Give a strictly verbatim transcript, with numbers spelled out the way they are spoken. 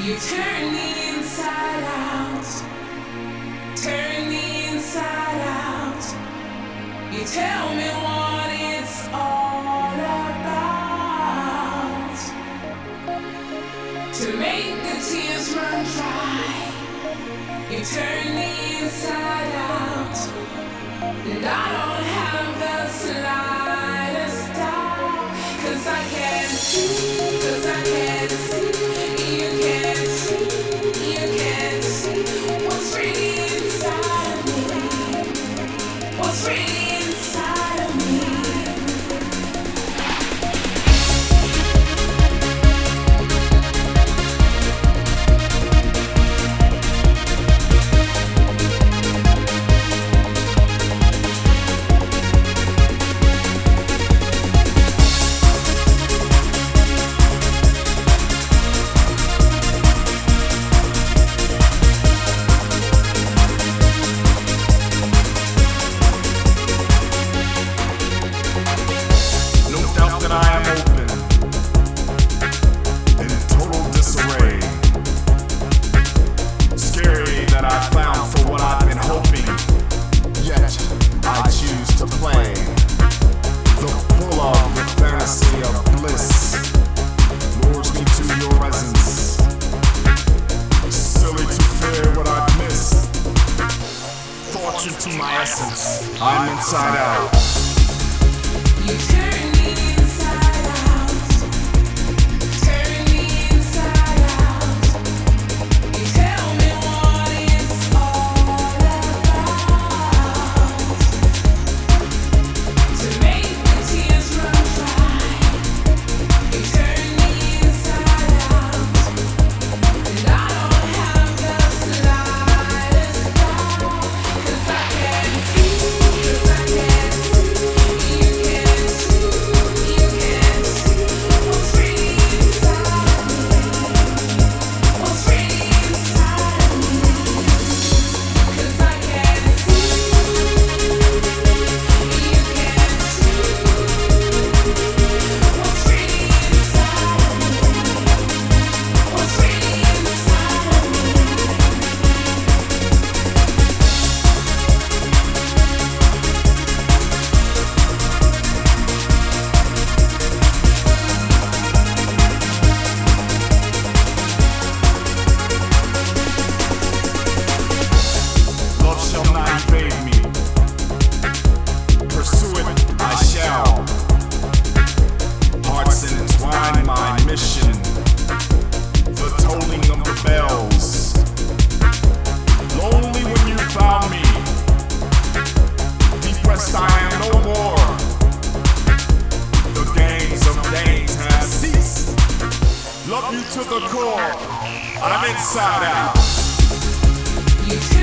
You turn the inside out, turn the inside out. You tell me what it's all about. To make the tears run dry, you turn the inside out. And I don't have the slightest doubt, 'cause I can see, 'cause I can see. You can't see, you can't see what's really inside of me. What's really inside of me. To my essence, I'm inside out. You turn the inside out, turn the inside out. You tell me what it's all about. To make the tears run dry, you turn the inside out. And I don't have the slightest doubt, 'cause I can see, 'cause I can see. You can't see, you can't see what's really inside of me. What's really inside of me. 'Cause I can see, you can't see what's really inside of me. What's really inside of me. Love shall not evade me. Pursue it, I shall. Hearts entwine my mission. The tolling of the bells. Lonely when you found me. Depressed I am no more. The games of games have ceased. Love you to the core. I'm inside out. You